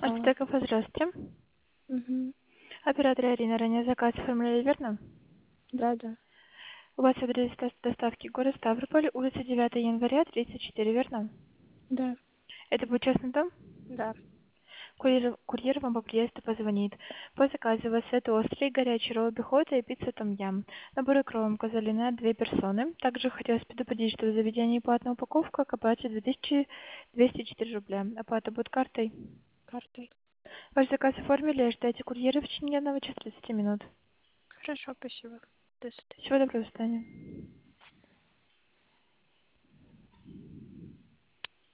Алло. Ацтеков, здравствуйте. Угу. Оператор Ирина, ранее заказ оформляли, верно? Да. У вас адрес доставки город Ставрополь, улица 9 января, 34, верно? Да. Это будет частный дом? Да. Курьер вам по приезду позвонит. По заказу у вас это острый, горячий ролл бихота и пицца том-ям. Набор икром козалина 2 персоны. Также хотелось предупредить, что в заведении платная упаковка к оплате 2204 рубля. Оплата будет картой. Картой. Ваш заказ оформили, ожидайте курьера в течение 1 часа 30 минут. Хорошо, спасибо. До свидания. Всего доброго, до свидания.